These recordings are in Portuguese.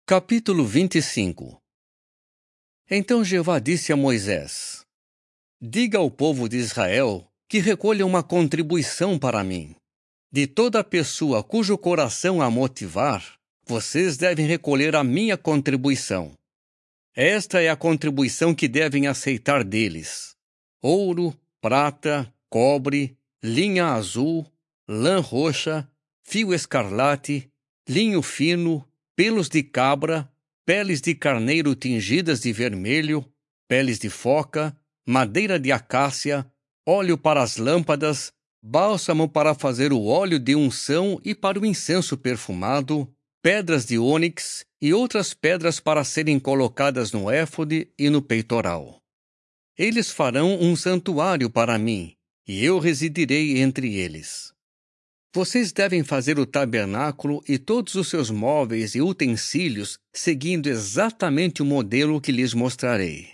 Capítulo 25. Então Jeová disse a Moisés: Diga ao povo de Israel que recolha uma contribuição para mim. De toda pessoa cujo coração a motivar, vocês devem recolher a minha contribuição. Esta é a contribuição que devem aceitar deles: ouro, prata, cobre, linha azul, lã roxa, fio escarlate, linho fino, pelos de cabra, peles de carneiro tingidas de vermelho, peles de foca, madeira de acácia, óleo para as lâmpadas, bálsamo para fazer o óleo de unção e para o incenso perfumado, pedras de ônix e outras pedras para serem colocadas no éfode e no peitoral. Eles farão um santuário para mim, e eu residirei entre eles. Vocês devem fazer o tabernáculo e todos os seus móveis e utensílios seguindo exatamente o modelo que lhes mostrarei.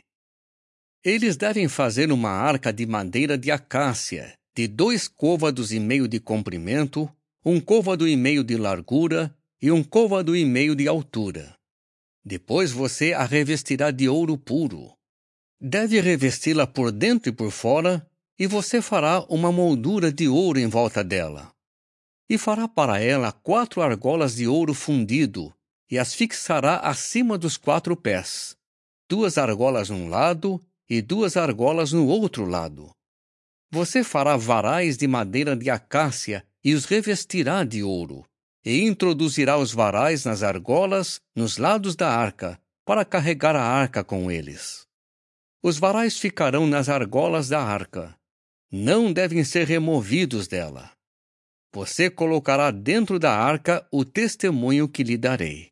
Eles devem fazer uma arca de madeira de acácia, de 2,5 côvados de comprimento, 1,5 côvado de largura e 1,5 côvado de altura. Depois você a revestirá de ouro puro. Deve revesti-la por dentro e por fora, e você fará uma moldura de ouro em volta dela. E fará para ela 4 argolas de ouro fundido, e as fixará acima dos 4 pés, 2 argolas num lado e 2 argolas no outro lado. Você fará varais de madeira de acácia e os revestirá de ouro, e introduzirá os varais nas argolas nos lados da arca, para carregar a arca com eles. Os varais ficarão nas argolas da arca. Não devem ser removidos dela. Você colocará dentro da arca o testemunho que lhe darei.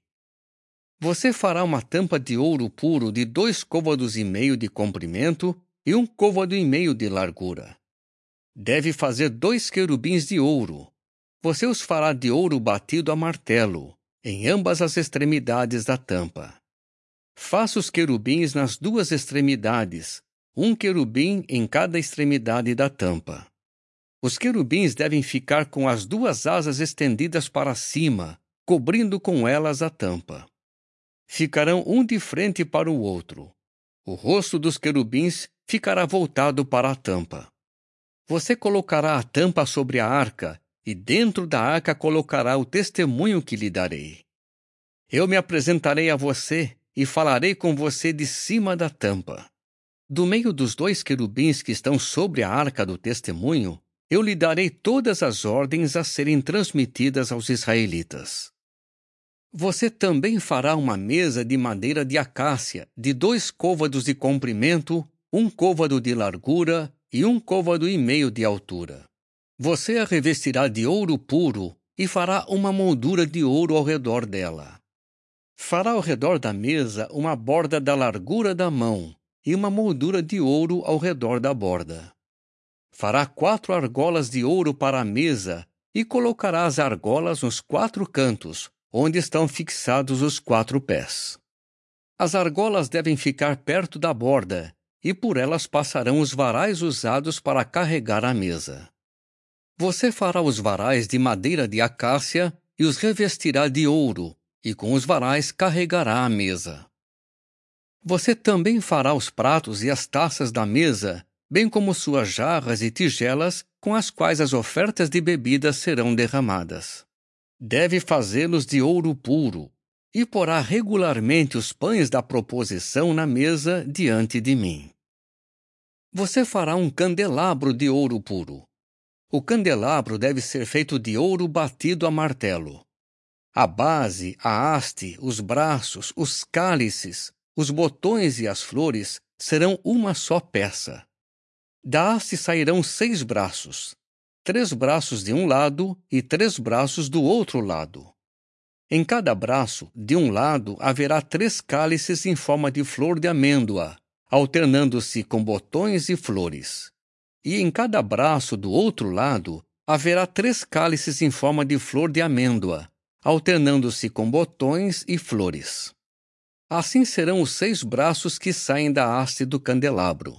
Você fará uma tampa de ouro puro de 2,5 côvados de comprimento e 1,5 côvado de largura. Deve fazer 2 querubins de ouro. Você os fará de ouro batido a martelo, em ambas as extremidades da tampa. Faça os querubins nas 2 extremidades, 1 querubim em cada extremidade da tampa. Os querubins devem ficar com as 2 asas estendidas para cima, cobrindo com elas a tampa. Ficarão um de frente para o outro. O rosto dos querubins ficará voltado para a tampa. Você colocará a tampa sobre a arca, e dentro da arca colocará o testemunho que lhe darei. Eu me apresentarei a você e falarei com você de cima da tampa. Do meio dos 2 querubins que estão sobre a arca do testemunho, eu lhe darei todas as ordens a serem transmitidas aos israelitas. Você também fará uma mesa de madeira de acácia, de 2 côvados de comprimento, 1 côvado de largura e 1,5 côvado de altura. Você a revestirá de ouro puro e fará uma moldura de ouro ao redor dela. Fará ao redor da mesa uma borda da largura da mão e uma moldura de ouro ao redor da borda. Fará 4 argolas de ouro para a mesa e colocará as argolas nos 4 cantos, onde estão fixados os 4 pés. As argolas devem ficar perto da borda, e por elas passarão os varais usados para carregar a mesa. Você fará os varais de madeira de acácia e os revestirá de ouro, e com os varais carregará a mesa. Você também fará os pratos e as taças da mesa, bem como suas jarras e tigelas com as quais as ofertas de bebidas serão derramadas. Deve fazê-los de ouro puro, e porá regularmente os pães da proposição na mesa diante de mim. Você fará um candelabro de ouro puro. O candelabro deve ser feito de ouro batido a martelo. A base, a haste, os braços, os cálices, os botões e as flores serão uma só peça. Da haste sairão 6 braços, 3 braços de um lado e 3 braços do outro lado. Em cada braço, de um lado, haverá 3 cálices em forma de flor de amêndoa, alternando-se com botões e flores. E em cada braço do outro lado, haverá 3 cálices em forma de flor de amêndoa, alternando-se com botões e flores. Assim serão os 6 braços que saem da haste do candelabro.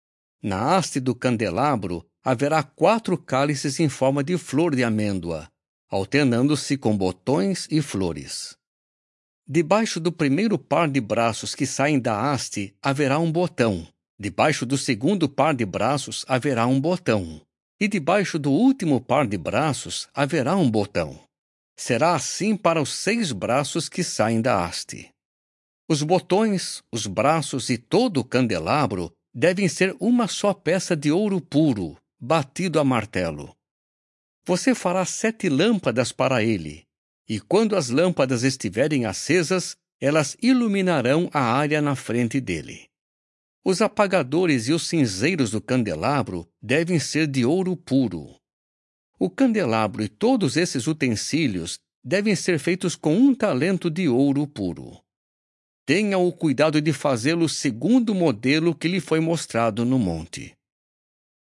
Na haste do candelabro haverá 4 cálices em forma de flor de amêndoa, alternando-se com botões e flores. Debaixo do primeiro par de braços que saem da haste haverá um botão. Debaixo do segundo par de braços haverá um botão. E debaixo do último par de braços haverá um botão. Será assim para os 6 braços que saem da haste. Os botões, os braços e todo o candelabro devem ser uma só peça de ouro puro, batido a martelo. Você fará 7 lâmpadas para ele, e quando as lâmpadas estiverem acesas, elas iluminarão a área na frente dele. Os apagadores e os cinzeiros do candelabro devem ser de ouro puro. O candelabro e todos esses utensílios devem ser feitos com 1 talento de ouro puro. Tenha o cuidado de fazê-lo segundo o modelo que lhe foi mostrado no monte.